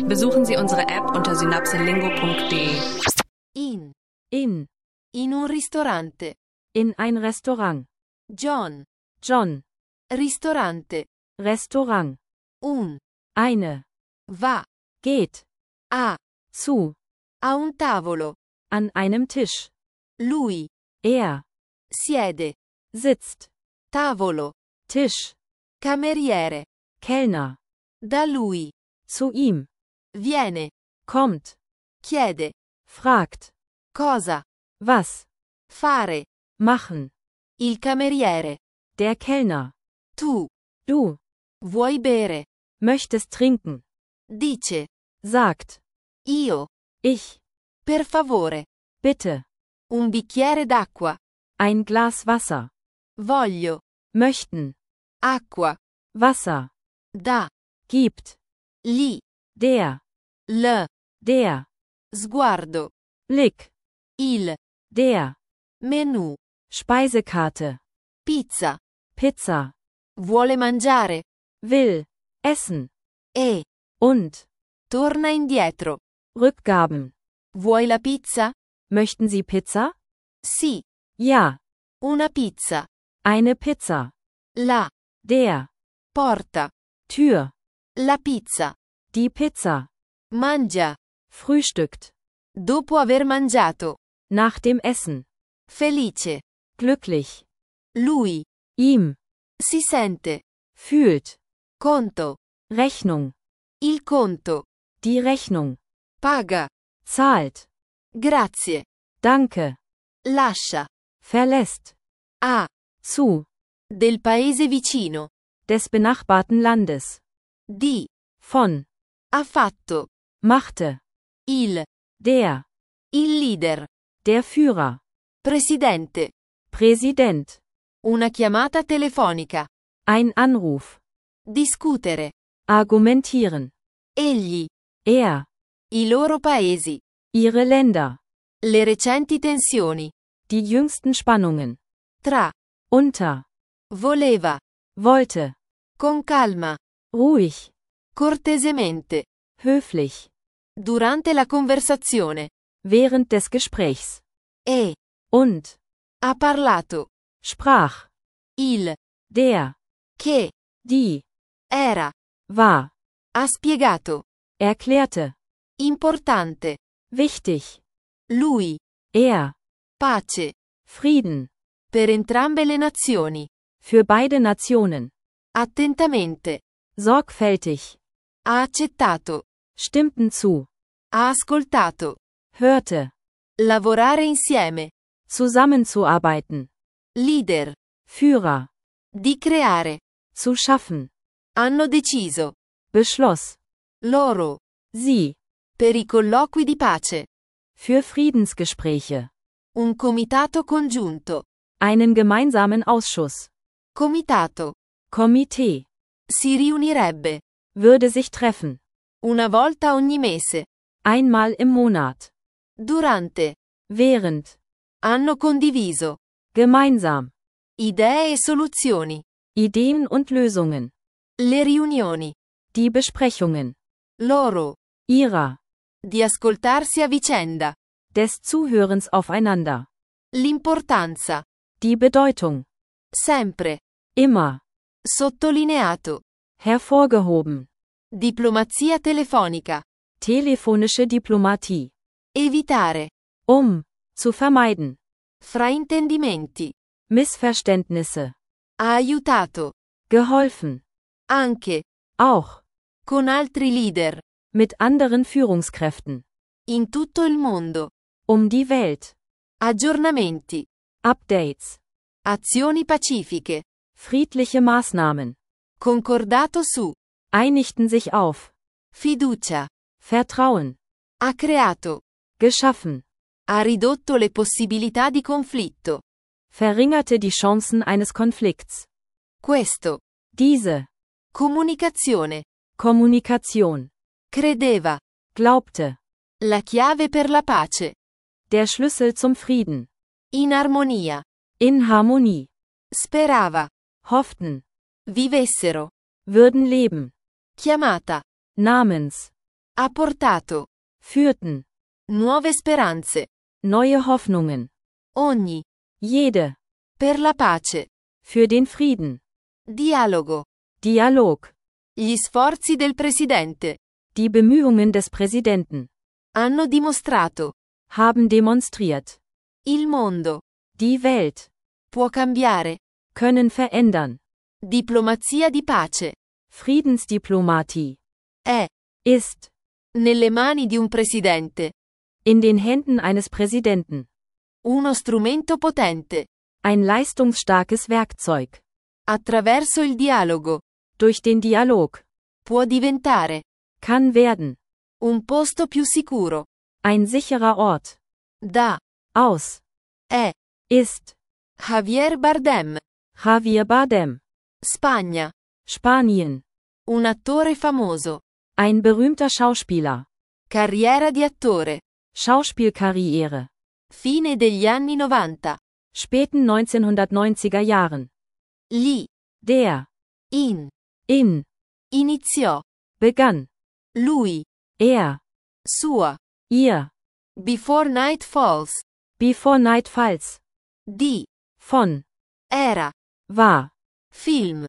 Besuchen Sie unsere App unter synapselingo.de. In In un ristorante. ein Restaurant. John. Ristorante. Restaurant. Eine. Va. Geht. A Zu. un tavolo. An einem Tisch. Lui. Siede. Sitzt. Tavolo. Tisch. Cameriere. Kellner. Da lui. Zu ihm. Viene. Kommt. Chiede. Fragt. Cosa. Was. Fare. Machen. Il cameriere. Der Kellner. Tu. Du. Vuoi bere? Möchtest trinken. Dice. Sagt. Io. Ich. Per favore. Bitte. Un bicchiere d'acqua. Ein Glas Wasser. Voglio. Möchten. Acqua. Wasser. Da. Gibt. Gli. Der. Der. Sguardo. Blick. Il. Der. Menù. Speisekarte. Pizza. Pizza. Vuole mangiare? Will. Essen. E. Und. Torna indietro. Rückgaben. Vuoi la pizza? Möchten Sie Pizza? Sì. Ja. Una pizza. Eine Pizza. La. Der. Porta. Tür. La pizza. Die Pizza. Mangia. Frühstückt. Dopo aver mangiato. Nach dem Essen. Felice. Glücklich. Lui. Ihm. Si sente. Fühlt. Conto. Rechnung. Il conto. Die Rechnung. Paga. Zahlt. Grazie. Danke. Lascia. Verlässt. A. Zu. Del paese vicino. Des benachbarten Landes. Di. Von. Ha fatto. Machte. Il. Der. Il leader. Der Führer. Presidente. Präsident. Una chiamata telefonica. Ein Anruf. Discutere. Argumentieren. Egli. Er. I loro paesi. Ihre Länder. Le recenti tensioni. Die jüngsten Spannungen. Tra. Unter. Voleva. Wollte. Con calma. Ruhig. Cortesemente. Höflich. Durante la conversazione. Während des Gesprächs. E. Und. Ha parlato. Sprach. Il. Der. Che. Die. Era. War. Ha spiegato. Erklärte. Importante. Wichtig. Lui. Er. Pace. Frieden. Per entrambe le nazioni. Für beide Nationen. Attentamente. Sorgfältig. Ha accettato. Stimmten zu. Ha ascoltato. Hörte. Lavorare insieme. Zusammenzuarbeiten. Leader. Führer. Di creare. Zu schaffen. Hanno deciso. Beschloss. Loro. Sie. Per i colloqui di pace. Für Friedensgespräche. Un comitato congiunto. Einen gemeinsamen Ausschuss. Comitato. Komitee. Si riunirebbe. Würde sich treffen. Una volta ogni mese. Einmal im Monat. Durante. Während. Hanno condiviso. Gemeinsam. Idee e soluzioni. Ideen und Lösungen. Le riunioni. Die Besprechungen. Loro. Ihrer. Di ascoltarsi a vicenda. Des Zuhörens aufeinander. L'importanza. Die Bedeutung. Sempre. Immer. Sottolineato. Hervorgehoben. Diplomazia telefonica. Telefonische Diplomatie. Evitare. Zu vermeiden. Fraintendimenti. Missverständnisse. Ha aiutato. Geholfen. Anche. Auch. Con altri leader. Mit anderen Führungskräften. In tutto il mondo. Die Welt. Aggiornamenti. Updates. Azioni pacifiche. Friedliche Maßnahmen. Concordato su. Einigten sich auf. Fiducia. Vertrauen. Ha creato. Geschaffen. Ha ridotto le possibilità di conflitto. Verringerte die Chancen eines Konflikts. Questo. Diese. Comunicazione. Kommunikation. Credeva. Glaubte. La chiave per la pace. Der Schlüssel zum Frieden. In armonia. In Harmonie. Sperava. Hofften. Vivessero. Würden leben. Chiamata. Namens. Ha portato. Führten. Nuove speranze. Neue Hoffnungen. Ogni. Jede. Per la pace. Für den Frieden. Dialogo. Dialog. Gli sforzi del presidente. Die Bemühungen des Präsidenten. Hanno dimostrato. Haben demonstriert. Il mondo. Die Welt. Può cambiare. Können verändern. Diplomazia di pace. Friedensdiplomatie. È. Ist. Nelle mani di un presidente. In den Händen eines Präsidenten. Uno strumento potente. Ein leistungsstarkes Werkzeug. Attraverso il dialogo. Durch den Dialog. Può diventare. Kann werden. Un posto più sicuro. Ein sicherer Ort. Da. Aus. È. Ist. Javier Bardem. Javier Bardem. Spagna. Spanien. Un attore famoso. Ein berühmter Schauspieler. Carriera di attore. Schauspielkarriere. Fine degli anni 90. Späten 1990er Jahren. Gli. Der. In. Iniziò. Begann. Lui. Er. Sua. Ihr. Before Night Falls. Before Night Falls. Di. Von. Era. War. Film.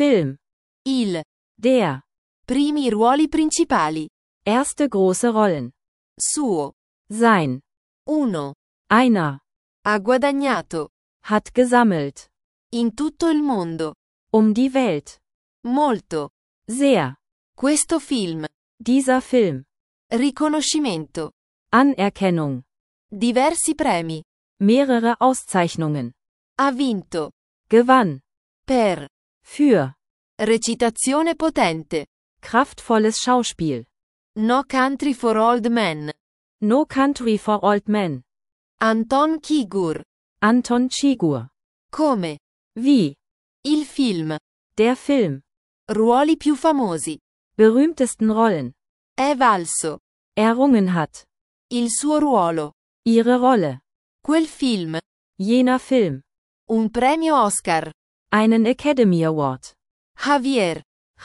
Il. Der. Primi ruoli principali. Erste große Rollen. Suo. Sein. Uno. Einer. Ha guadagnato. Hat gesammelt. In tutto il mondo. Die Welt. Molto. Sehr. Questo film. Dieser Film. Riconoscimento. Anerkennung. Diversi premi. Mehrere Auszeichnungen. Ha vinto. Gewann. Per. Für. Recitazione potente. Kraftvolles Schauspiel. No Country for Old Men. No Country for Old Men. Anton Chigurh. Anton Chigurh. Come. Wie. Il film. Der Film. Ruoli più famosi. Berühmtesten Rollen. È valso. Errungen hat. Il suo ruolo. Ihre Rolle. Quel film. Jener Film. Un premio Oscar. Einen Academy Award. Javier.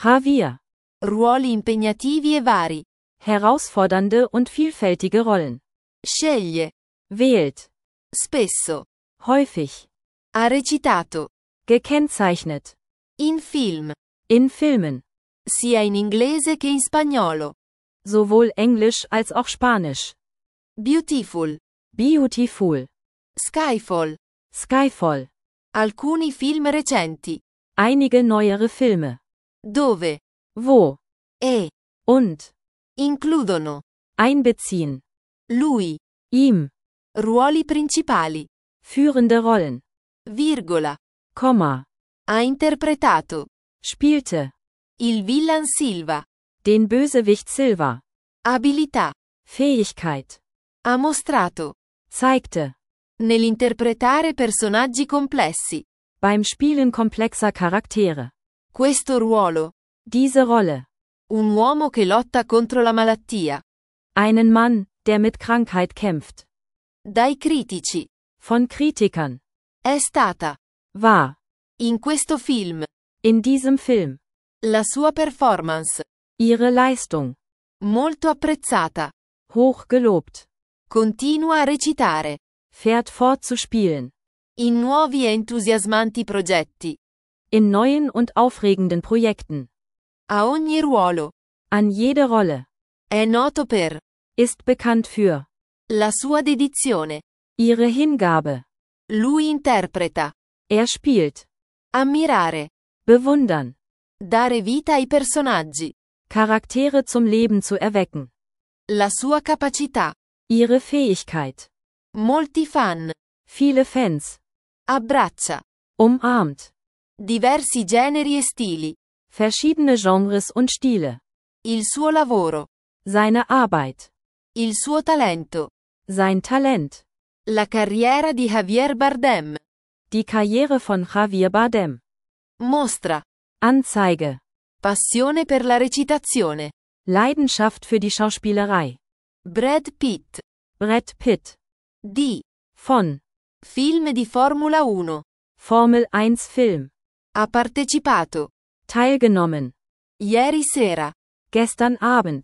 Ruoli impegnativi e vari. Herausfordernde und vielfältige Rollen. Sceglie. Wählt. Spesso. Häufig. Ha recitato. Gekennzeichnet. In film. In Filmen. Sia in inglese che in spagnolo. Sowohl Englisch als auch Spanisch. Beautiful. Beautiful. Skyfall. Skyfall. Alcuni film recenti. Einige neuere Filme. Dove. Wo. E. Und. Includono. Einbeziehen. Lui. Ihm. Ruoli principali. Führende Rollen. Virgola. Komma. Ha interpretato. Spielte. Il villain Silva. Den Bösewicht Silva. Abilità. Fähigkeit. Ha mostrato. Zeigte. Nell'interpretare personaggi complessi. Beim Spielen komplexer Charaktere. Questo ruolo. Diese Rolle. Un uomo che lotta contro la malattia. Einen Mann, der mit Krankheit kämpft. Dai critici. Von Kritikern. È stata. War. In questo film. In diesem Film. La sua performance. Ihre Leistung. Molto apprezzata. Hoch gelobt. Continua a recitare. Fährt fort zu spielen. In nuovi e entusiasmanti progetti. In neuen und aufregenden Projekten. A ogni ruolo. An jede Rolle. È noto per. Ist bekannt für. La sua dedizione. Ihre Hingabe. Lui interpreta. Spielt. Ammirare. Bewundern. Dare vita ai personaggi. Charaktere zum Leben zu erwecken. La sua capacità. Ihre Fähigkeit. Molti fan. Viele Fans. Abbraccia. Umarmt. Diversi generi e stili. Verschiedene Genres und Stile. Il suo lavoro. Seine Arbeit. Il suo talento. Sein Talent. La carriera di Javier Bardem. Die Karriere von Javier Bardem. Mostra. Anzeige. Passione per la recitazione. Leidenschaft für die Schauspielerei. Brad Pitt. Brad Pitt. Di. Von. Film di Formula 1. Formel 1 Film. Ha partecipato. Teilgenommen. Ieri sera. Gestern Abend.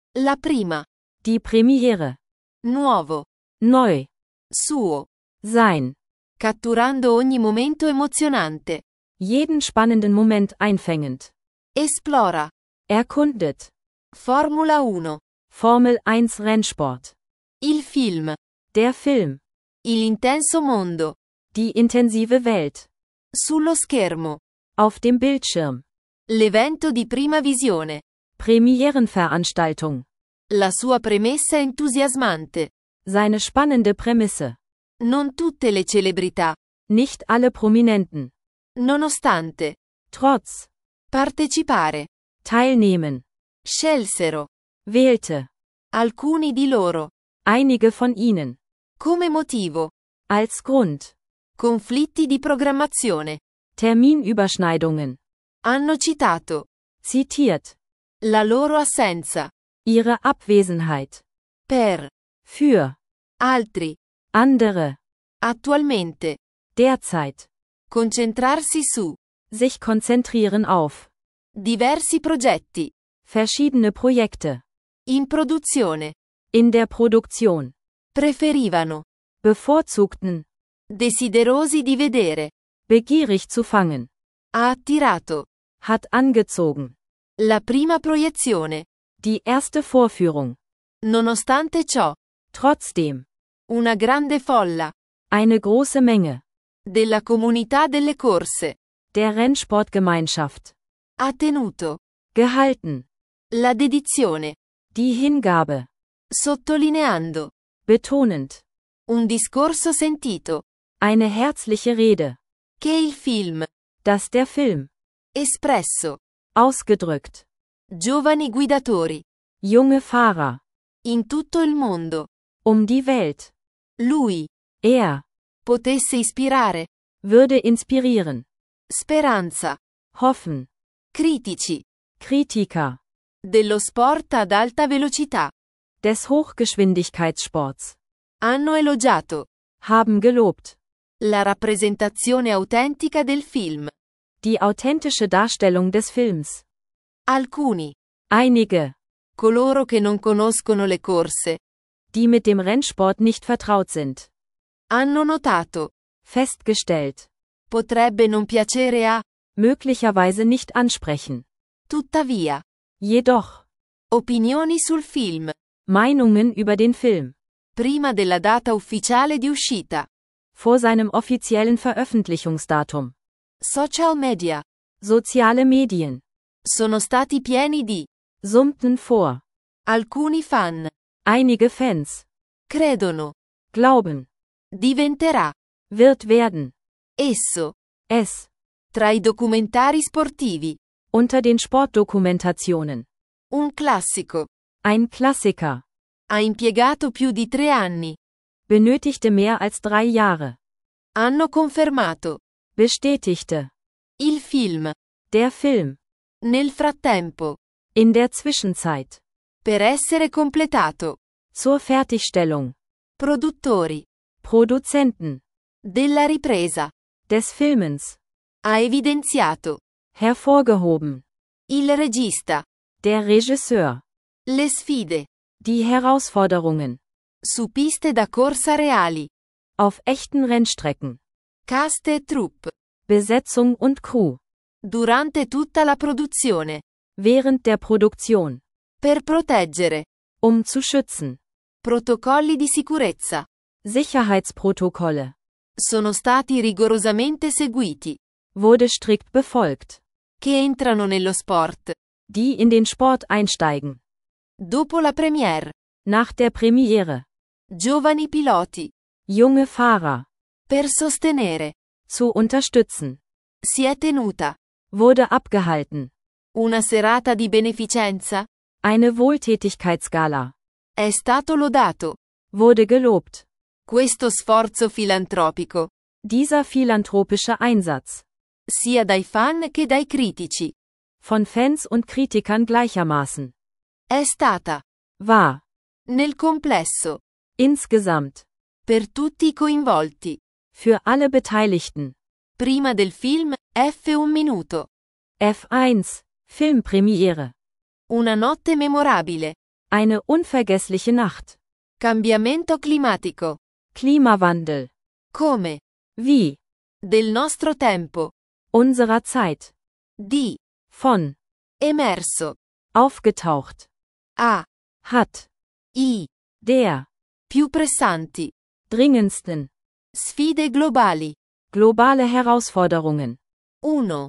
La prima. Die Premiere. Nuovo. Neu. Suo. Sein. Catturando ogni momento emozionante. Jeden spannenden Moment einfängend. Esplora. Erkundet. Formula 1. Formel 1 Rennsport. Il film. Der Film. L'intenso mondo. Die intensive Welt. Sullo schermo. Auf dem Bildschirm. L'evento di prima visione. Premierenveranstaltung. La sua premessa entusiasmante. Seine spannende Prämisse. Non tutte le celebrità. Nicht alle Prominenten. Nonostante. Trotz. Partecipare. Teilnehmen. Scelsero. Wählte. Alcuni di loro. Einige von ihnen. Come motivo. Als Grund. Conflitti di programmazione. Terminüberschneidungen. Hanno citato. Zitiert. La loro assenza. Ihre Abwesenheit. Per. Für. Altri. Andere. Attualmente. Derzeit. Concentrarsi su. Sich konzentrieren auf. Diversi progetti. Verschiedene Projekte. In produzione. In der Produktion. Preferivano. Bevorzugten. Desiderosi di vedere. Begierig zu fangen. Ha attirato. Hat angezogen. La prima proiezione. Die erste Vorführung. Nonostante ciò. Trotzdem. Una grande folla. Eine große Menge. Della comunità delle corse. Der Rennsportgemeinschaft. Ha tenuto. Gehalten. La dedizione. Die Hingabe. Sottolineando. Betonend. Un discorso sentito. Eine herzliche Rede. Che il film. Dass der Film. Espresso. Ausgedrückt. Giovani guidatori. Junge Fahrer. In tutto il mondo. Um die Welt. Lui. Er. Potesse ispirare. Würde inspirieren. Speranza. Hoffen. Critici. Kritiker. Dello sport ad alta velocità. Des Hochgeschwindigkeitssports. Hanno elogiato. Haben gelobt. La rappresentazione autentica del film. Die authentische Darstellung des Films. Alcuni. Einige. Coloro che non conoscono le corse. Die mit dem Rennsport nicht vertraut sind. Hanno notato. Festgestellt. Potrebbe non piacere a. Möglicherweise nicht ansprechen. Tuttavia. Jedoch. Opinioni sul film. Meinungen über den Film. Prima della data ufficiale di uscita. Vor seinem offiziellen Veröffentlichungsdatum. Social media. Soziale Medien. Sono stati pieni di. Summten vor. Alcuni fan. Einige Fans. Credono. Glauben. Diventerà. Wird werden. Esso. Es. Tra i documentari sportivi. Unter den Sportdokumentationen. Un classico. Ein Klassiker. Ha impiegato più di 3 anni. Benötigte mehr als 3 Jahre. Hanno confermato. Bestätigte. Il film. Der Film. Nel frattempo. In der Zwischenzeit. Per essere completato. Zur Fertigstellung. Produttori. Produzenten. Della ripresa. Des Filmens. Ha evidenziato. Hervorgehoben. Il regista. Der Regisseur. Le sfide. Die Herausforderungen. Su piste da corsa reali. Auf echten Rennstrecken. Cast e troupe. Besetzung und Crew. Durante tutta la produzione. Während der Produktion. Per proteggere. Um zu schützen. Protocolli di sicurezza. Sicherheitsprotokolle. Sono stati rigorosamente seguiti. Wurde strikt befolgt. Che entrano nello sport. Die in den Sport einsteigen. Dopo la premiere. Nach der Premiere. Giovani piloti. Junge Fahrer. Per sostenere. Zu unterstützen. Si è tenuta. Wurde abgehalten. Una serata di beneficenza. Eine Wohltätigkeitsgala. È stato lodato. Wurde gelobt. Questo sforzo filantropico. Dieser philanthropische Einsatz. Sia dai fan che dai critici. Von Fans und Kritikern gleichermaßen. È stata. War. Nel complesso. Insgesamt. Per tutti i coinvolti. Für alle Beteiligten. Prima del film, F1 minuto. F1. Filmpremiere. Una notte memorabile. Eine unvergessliche Nacht. Cambiamento climatico. Klimawandel. Come? Wie? Del nostro tempo. Unserer Zeit. Di. Von. Emerso. Aufgetaucht. A. Hat. I. Der. Più pressanti. Dringendsten. Sfide globali. Globale Herausforderungen. 1.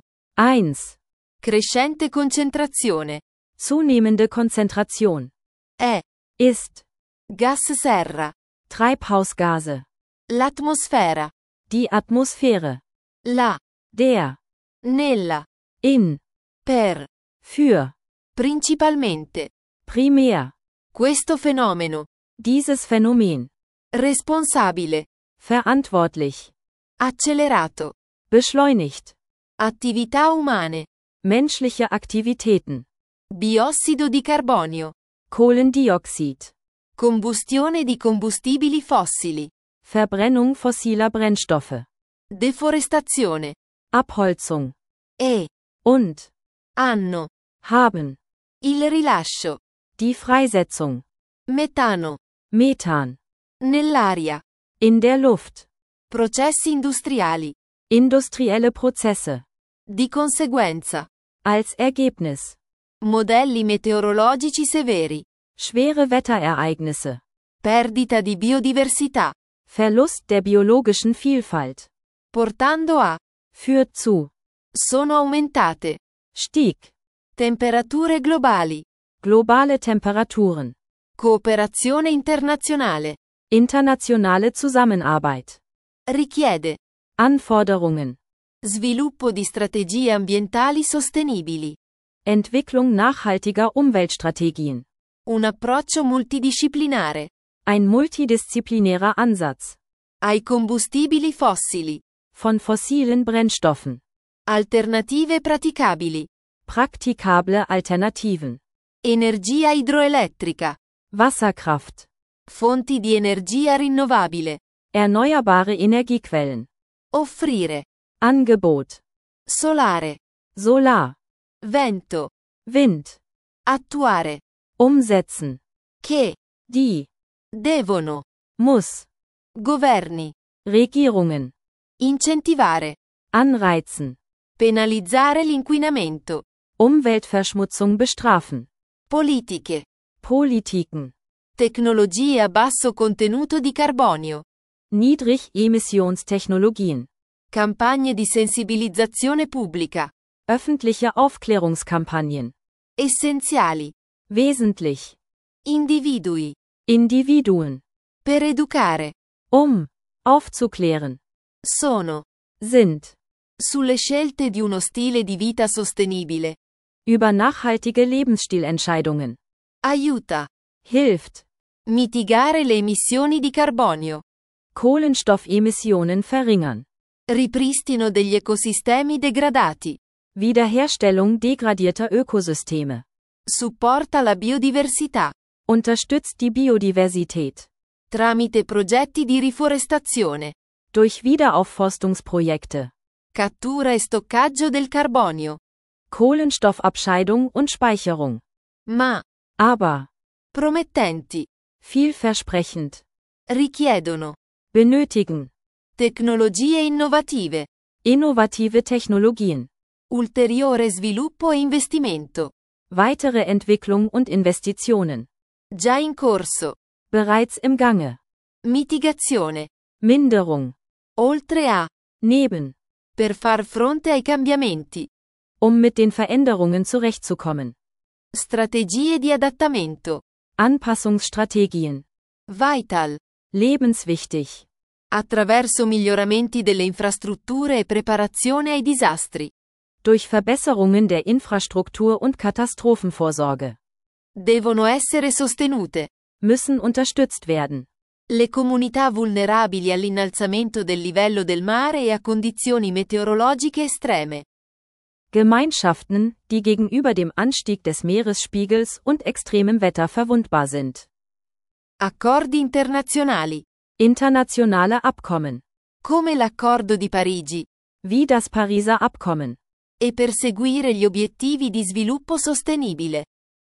1. Crescente concentrazione. Zunehmende Konzentration. È. Ist. Gas serra. Treibhausgase. L'atmosfera. Die Atmosphäre. La. Der. Nella. In. Per. Für. Principalmente. Primär. Questo fenomeno. Dieses Phänomen. Responsabile. Verantwortlich. Accelerato. Beschleunigt. Attività umane. Menschliche Aktivitäten. Biossido di carbonio. Kohlendioxid. Combustione di combustibili fossili. Verbrennung fossiler Brennstoffe. Deforestazione. Abholzung. E. Und. Hanno. Haben. Il rilascio. Die Freisetzung. Metano. Methan. Nell'aria. In der Luft. Processi industriali. Industrielle Prozesse. Di conseguenza. Als Ergebnis. Modelli meteorologici severi. Schwere Wetterereignisse. Perdita di biodiversità. Verlust der biologischen Vielfalt. Portando a. Führt zu. Sono aumentate. Stieg. Temperature globali. Globale Temperaturen. Cooperazione internazionale. Internationale Zusammenarbeit. Richiede. Anforderungen. Sviluppo di strategie ambientali sostenibili. Entwicklung nachhaltiger Umweltstrategien. Un approccio multidisciplinare. Ein multidisziplinärer Ansatz. Ai combustibili fossili. Von fossilen Brennstoffen. Alternative praticabili. Praktikable Alternativen. Energia idroelettrica. Wasserkraft. Fonti di energia rinnovabile. Erneuerbare Energiequellen. Offrire. Angebot. Solare. Solar. Vento. Wind. Attuare. Umsetzen. Che. Die. Devono. Muss. Governi. Regierungen. Incentivare. Anreizen. Penalizzare l'inquinamento. Umweltverschmutzung bestrafen. Politiche. Politiken. Tecnologie a basso contenuto di carbonio. Niedrig-Emissionstechnologien. Campagne di sensibilizzazione pubblica. Öffentliche Aufklärungskampagnen. Essenziali. Wesentlich. Individui. Individuen. Per educare. Aufzuklären. Sono. Sind. Sulle scelte di uno stile di vita sostenibile. Über nachhaltige Lebensstilentscheidungen. Aiuta. Hilft. Mitigare le emissioni di carbonio. Kohlenstoffemissionen verringern. Ripristino degli ecosistemi degradati. Wiederherstellung degradierter Ökosysteme. Supporta la biodiversità. Unterstützt die Biodiversität. Tramite progetti di riforestazione. Durch Wiederaufforstungsprojekte. Cattura e stoccaggio del carbonio. Kohlenstoffabscheidung und Speicherung. Ma. Aber. Promettenti. Vielversprechend. Richiedono. Benötigen. Tecnologie innovative. Innovative Technologien. Ulteriore sviluppo e investimento. Weitere Entwicklung und Investitionen. Già in corso. Bereits im Gange. Mitigazione. Minderung. Oltre a. Neben. Per far fronte ai cambiamenti. Mit den Veränderungen zurechtzukommen. Strategie di adattamento. Anpassungsstrategien. Vital. Lebenswichtig. Attraverso miglioramenti delle infrastrutture e preparazione ai disastri. Durch Verbesserungen der Infrastruktur und Katastrophenvorsorge. Devono essere sostenute. Müssen unterstützt werden. Le comunità vulnerabili all'innalzamento del livello del mare e a condizioni meteorologiche estreme. Gemeinschaften, die gegenüber dem Anstieg des Meeresspiegels und extremem Wetter verwundbar sind. Accordi internazionali. Internationale Abkommen. Come l'Accordo di Parigi. Wie das Pariser Abkommen. E perseguire gli obiettivi di sviluppo sostenibile.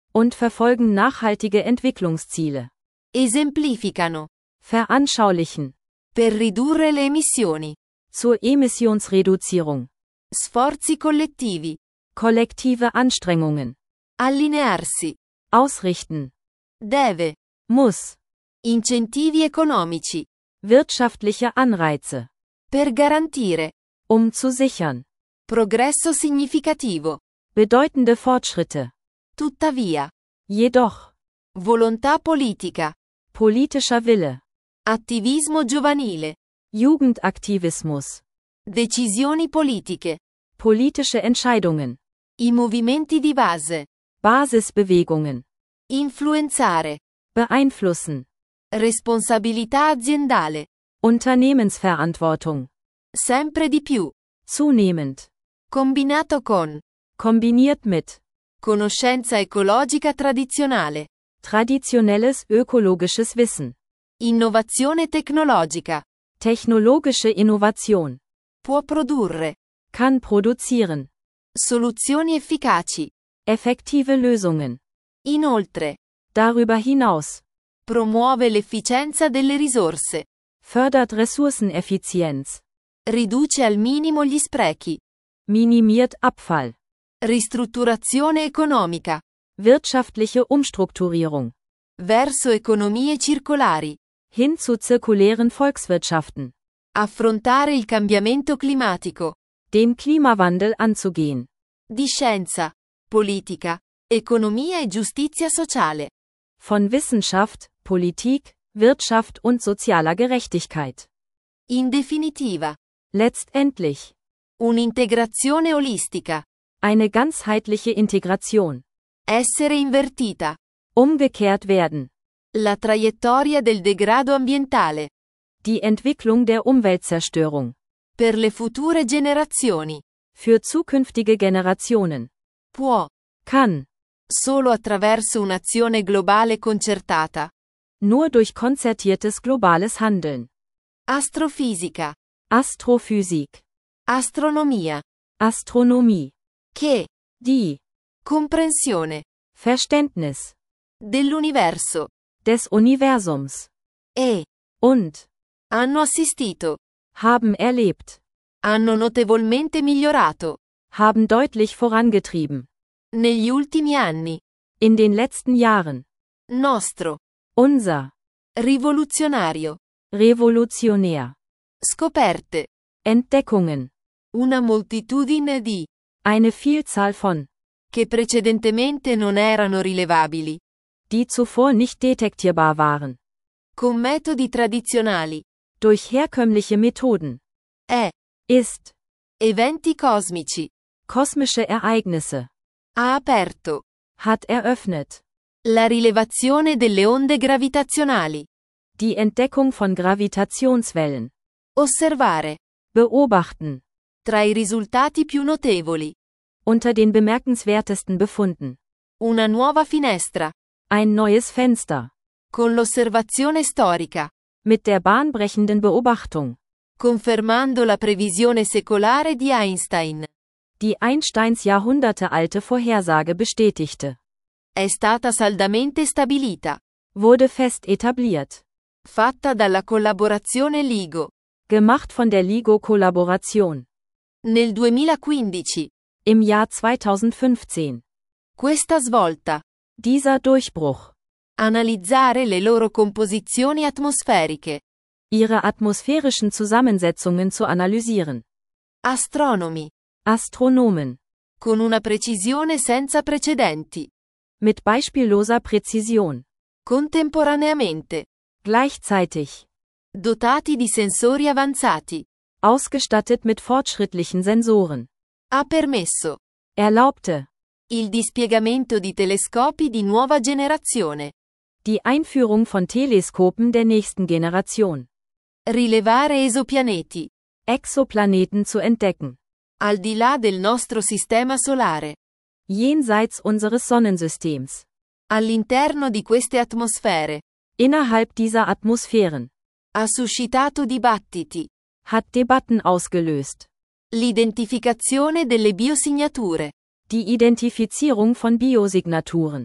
und verfolgen nachhaltige Entwicklungsziele. Esemplificano. Veranschaulichen. Per ridurre le emissioni. Zur Emissionsreduzierung. Sforzi collettivi. Kollektive Anstrengungen. Allinearsi. Ausrichten. Deve. Muss. Incentivi economici. Wirtschaftliche Anreize. Per garantire. Zu sichern. Progresso significativo. Bedeutende Fortschritte. Tuttavia. Jedoch. Volontà politica. Politischer Wille. Attivismo giovanile. Jugendaktivismus. Decisioni politiche. Politische Entscheidungen. I movimenti di base. Basisbewegungen. Influenzare. Beeinflussen. Responsabilità aziendale. Unternehmensverantwortung. Sempre di più. Zunehmend. Combinato con. Kombiniert mit. Conoscenza ecologica tradizionale. Traditionelles ökologisches Wissen. Innovazione tecnologica. Technologische Innovation. Può produrre. Kann produzieren. Soluzioni efficaci. Effektive Lösungen. Inoltre. Darüber hinaus. Promuove l'efficienza delle risorse. Fördert Ressourceneffizienz. Riduce al minimo gli sprechi. Minimiert Abfall. Ristrutturazione economica. Wirtschaftliche Umstrukturierung. Verso economie circolari. Hin zu zirkulären Volkswirtschaften. Affrontare il cambiamento climatico. Dem Klimawandel anzugehen. Di scienza, politica, economia e giustizia sociale. Von Wissenschaft, Politik, Wirtschaft und sozialer Gerechtigkeit. In definitiva. Letztendlich. Un'integrazione olistica. Eine ganzheitliche Integration. Essere invertita. Umgekehrt werden. La traiettoria del degrado ambientale. Die Entwicklung der Umweltzerstörung. Per le future generazioni. Für zukünftige Generationen. Può. Kann. Solo attraverso un'azione globale concertata. Nur durch konzertiertes globales Handeln. Astrofisica. Astrophysik. Astronomia. Astronomie. Che. Die. Comprensione. Verständnis. Dell'universo. Des Universums. E. Und. Hanno assistito. Haben erlebt. Hanno notevolmente migliorato. Haben deutlich vorangetrieben. Negli ultimi anni. In den letzten Jahren. Nostro. Unser. Rivoluzionario. Revolutionär. Scoperte. Entdeckungen. Una moltitudine di. Eine Vielzahl von. Che precedentemente non erano rilevabili. Die zuvor nicht detektierbar waren. Con metodi tradizionali. Durch herkömmliche Methoden. Ist. Eventi cosmici. Kosmische Ereignisse. Ha aperto. Hat eröffnet. La rilevazione delle onde gravitazionali. Die Entdeckung von Gravitationswellen. Osservare. Beobachten. Tra i risultati più notevoli. Unter den bemerkenswertesten Befunden. Una nuova finestra. Ein neues Fenster. Con l'osservazione storica. Mit der bahnbrechenden Beobachtung. Confermando la previsione secolare di Einstein. Die Einsteins jahrhundertealte Vorhersage bestätigte. È stata saldamente stabilita. Wurde fest etabliert. Fatta dalla collaborazione LIGO. Gemacht von der LIGO-Kollaboration. Nel 2015. Im Jahr 2015. Questa svolta. Dieser Durchbruch. Analizzare le loro composizioni atmosferiche. Ihre atmosphärischen Zusammensetzungen zu analysieren. Astronomi. Astronomen. Con una precisione senza precedenti. Mit beispielloser Präzision. Contemporaneamente. Gleichzeitig. Dotati di sensori avanzati. Ausgestattet mit fortschrittlichen Sensoren. Ha permesso. Erlaubte. Il dispiegamento di telescopi di nuova generazione. Die Einführung von Teleskopen der nächsten Generation. Rilevare esopianeti. Exoplaneten zu entdecken. Al di là del nostro sistema solare. Jenseits unseres Sonnensystems. All'interno di queste atmosfere. Innerhalb dieser Atmosphären. Ha suscitato dibattiti. Hat Debatten ausgelöst. L'identificazione delle biosignature. Die Identifizierung von Biosignaturen.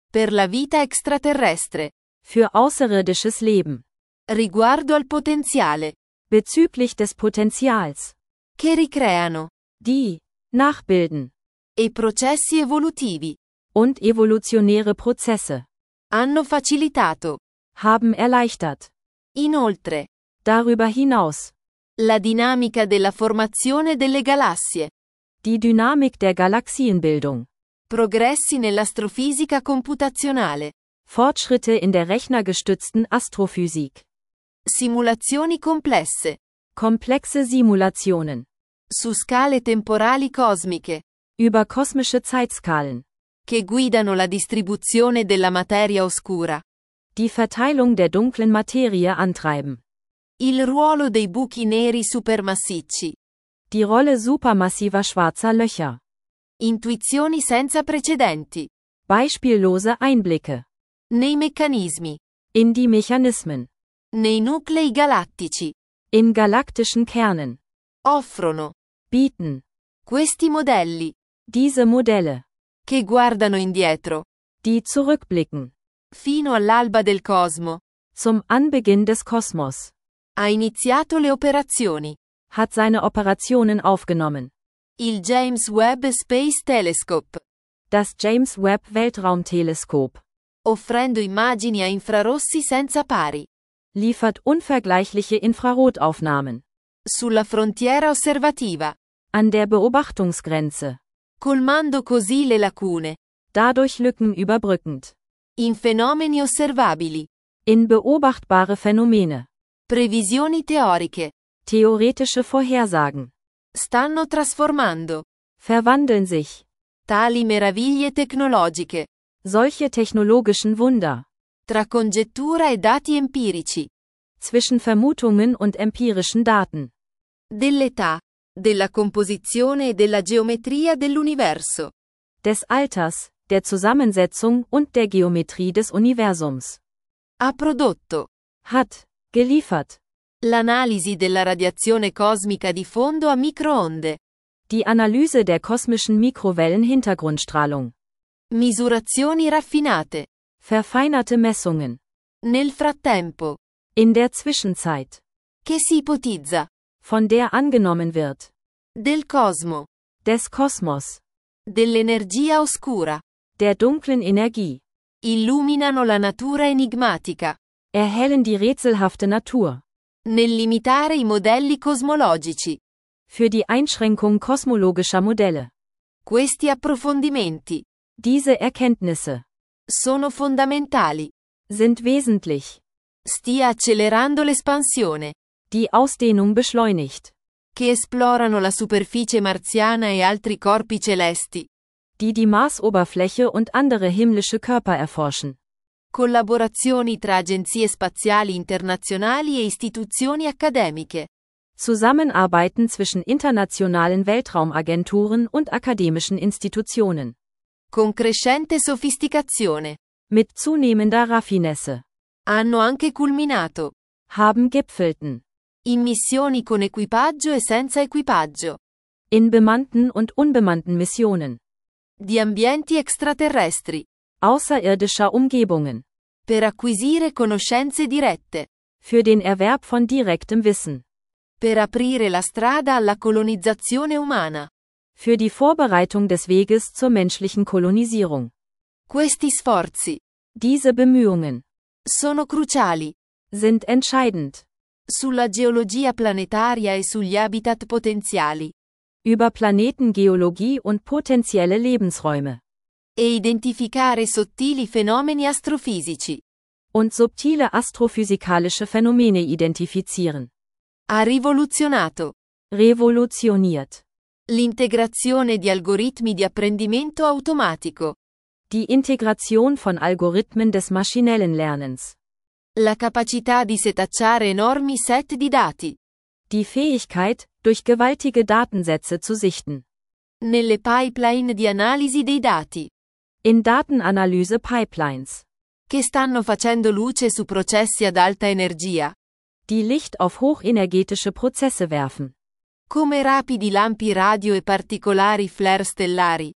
Per la vita extraterrestre. Für außerirdisches Leben. Riguardo al potenziale. Bezüglich des Potenzials. Che ricreano. Die nachbilden. E processi evolutivi. Und evolutionäre Prozesse. Hanno facilitato. Haben erleichtert. Inoltre. Darüber hinaus. La dinamica della formazione delle galassie. Die Dynamik der Galaxienbildung. Progressi nell'astrofisica computazionale. Fortschritte in der rechnergestützten Astrophysik. Simulazioni complesse. Komplexe Simulationen. Su scale temporali cosmiche. Über kosmische Zeitskalen. Che guidano la distribuzione della materia oscura. Die Verteilung der dunklen Materie antreiben. Il ruolo dei buchi neri supermassicci. Die Rolle supermassiver schwarzer Löcher. Intuizioni senza precedenti. Beispiellose Einblicke. Nei meccanismi. In die Mechanismen. Nei nuclei galattici. In galaktischen Kernen. Offrono. Bieten. Questi modelli. Diese Modelle. Che guardano indietro. Die zurückblicken. Fino all'alba del cosmo. Zum Anbeginn des Kosmos. Ha iniziato le operazioni. Hat seine Operationen aufgenommen. Il James Webb Space Telescope. Das James Webb Weltraumteleskop. Offrendo immagini a infrarossi senza pari. Liefert unvergleichliche Infrarotaufnahmen. Sulla frontiera osservativa. An der Beobachtungsgrenze. Colmando così le lacune. Dadurch Lücken überbrückend. In fenomeni osservabili. In beobachtbare Phänomene. Previsioni teoriche. Theoretische Vorhersagen. Stanno trasformando. Verwandeln sich. Tali meraviglie tecnologiche. Solche technologischen Wunder. Tra congettura e dati empirici. Zwischen Vermutungen und empirischen Daten. Dell'età. Della composizione e della geometria dell'universo. Des Alters, der Zusammensetzung und der Geometrie des Universums. Ha prodotto. Hat. Geliefert. L'analisi della radiazione cosmica di fondo a microonde. Die Analyse der kosmischen Mikrowellen-Hintergrundstrahlung. Misurazioni raffinate. Verfeinerte Messungen. Nel frattempo. In der Zwischenzeit. Che si ipotizza. Von der angenommen wird. Del cosmo. Des Kosmos. Dell'energia oscura. Der dunklen Energie. Illuminano la natura enigmatica. Erhellen die rätselhafte Natur. Nel limitare i modelli cosmologici. Für die Einschränkung kosmologischer Modelle. Questi approfondimenti. Diese Erkenntnisse. Sono fondamentali. Sind wesentlich. Stia accelerando l'espansione. Die Ausdehnung beschleunigt. Che esplorano la superficie marziana e altri corpi celesti. Die Marsoberfläche und andere himmlische Körper erforschen. Collaborazioni tra agenzie spaziali internazionali e istituzioni accademiche. Zusammenarbeiten zwischen internationalen Weltraumagenturen und akademischen Institutionen. Con crescente sofisticazione. Mit zunehmender Raffinesse. Hanno anche culminato. Haben gipfelten. In missioni con equipaggio e senza equipaggio. In bemannten und unbemannten Missionen. Di ambienti extraterrestri. Außerirdischer Umgebungen. Per acquisire conoscenze dirette. Für den Erwerb von direktem Wissen. Per aprire la strada alla colonizzazione umana. Für die Vorbereitung des Weges zur menschlichen Kolonisierung. Questi sforzi. Diese Bemühungen. Sono cruciali. Sind entscheidend. Sulla geologia planetaria e sugli habitat potenziali. Über Planetengeologie und potenzielle Lebensräume. E identificare sottili fenomeni astrofisici. Und subtile astrophysikalische Phänomene identifizieren. Ha rivoluzionato. Revolutioniert. L'integrazione di algoritmi di apprendimento automatico. Die Integration von Algorithmen des maschinellen Lernens. La capacità di setacciare enormi set di dati. Die Fähigkeit, durch gewaltige Datensätze zu sichten. Nelle pipeline di analisi dei dati. In Datenanalyse-Pipelines. Che stanno facendo luce su processi ad alta energia. Die Licht auf hochenergetische Prozesse werfen. Come rapidi lampi radio e particolari flare stellari.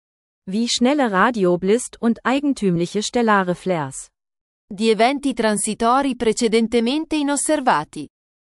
wie schnelle Radioblist und eigentümliche stellare Flares. Di eventi transitori precedentemente inosservati.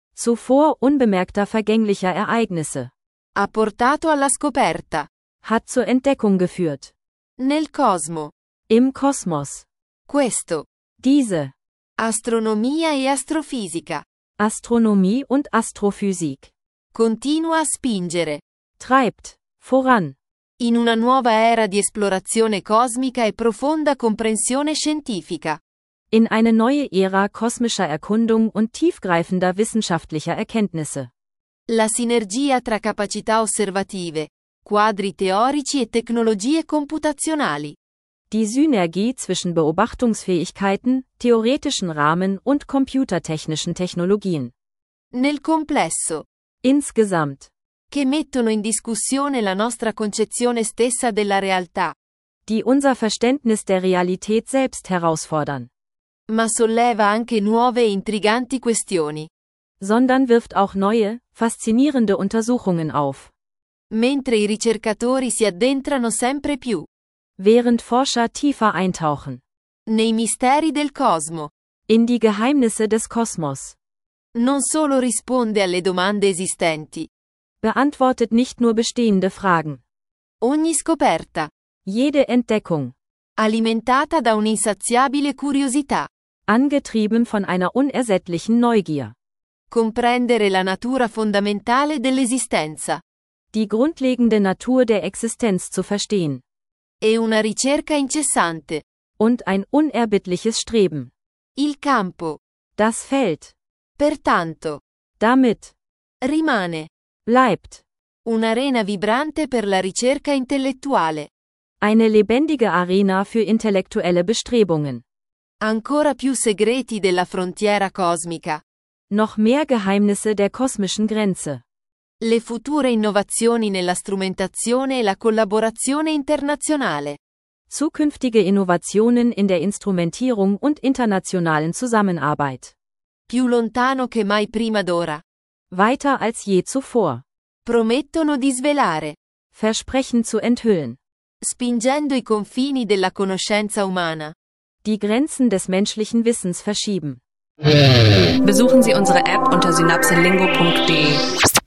Zuvor unbemerkter vergänglicher Ereignisse. Ha portato alla scoperta. Hat zur Entdeckung geführt. Nel cosmo. Im Kosmos. Questo. Diese. Astronomia e astrofisica. Astronomie und Astrophysik. Continua a spingere. Treibt. Voran. In una nuova era di esplorazione cosmica e profonda comprensione scientifica. In eine neue Ära kosmischer Erkundung und tiefgreifender wissenschaftlicher Erkenntnisse. La sinergia tra capacità osservative, quadri teorici e tecnologie computazionali. Die Synergie zwischen Beobachtungsfähigkeiten, theoretischen Rahmen und computertechnischen Technologien. Nel complesso. Insgesamt. Che mettono in discussione la nostra concezione stessa della realtà. Die unser Verständnis der Realität selbst herausfordern. Ma solleva anche nuove e intriganti questioni. Sondern wirft auch neue, faszinierende Untersuchungen auf. Mentre i ricercatori si addentrano sempre più. Während Forscher tiefer eintauchen. Nei misteri del cosmo. In die Geheimnisse des Kosmos. Non solo risponde alle domande esistenti. Beantwortet nicht nur bestehende Fragen. Ogni scoperta. Jede Entdeckung. Alimentata da un'insaziabile curiosità. Angetrieben von einer unersättlichen Neugier. Comprendere la natura fondamentale dell'esistenza. Die grundlegende Natur der Existenz zu verstehen. E una ricerca incessante. Und ein unerbittliches Streben. Il campo. Das Feld. Pertanto. Damit. Rimane. Bleibt. Un'arena vibrante per la ricerca intellettuale. Eine lebendige Arena für intellektuelle Bestrebungen. Ancora più segreti della frontiera cosmica. Noch mehr Geheimnisse der kosmischen Grenze. Le future innovazioni nella strumentazione e la collaborazione internazionale. Zukünftige Innovationen in der Instrumentierung und internationalen Zusammenarbeit. Più lontano che mai prima d'ora. Weiter als je zuvor. Promettono di svelare. Versprechen zu enthüllen. Spingendo i confini della conoscenza umana. Die Grenzen des menschlichen Wissens verschieben. Besuchen Sie unsere App unter synapselingo.de.